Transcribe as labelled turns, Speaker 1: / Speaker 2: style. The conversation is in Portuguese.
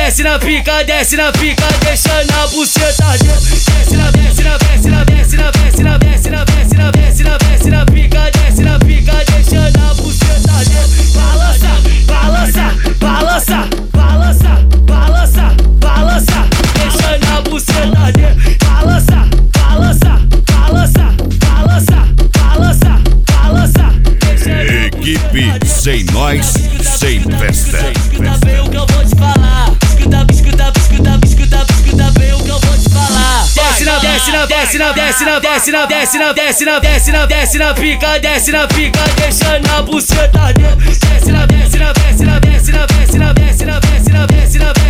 Speaker 1: desce na pica, deixa na buceta dentro. Desce na pica, deixa na buceta dentro. Balança, deixa na buceta dentro.
Speaker 2: Equipe sem nós, sem festa.
Speaker 1: Escuta bem o que eu vou te falar. Escuta bem o que eu vou te falar. Desce na pica, deixa na buceta dentro. Desce na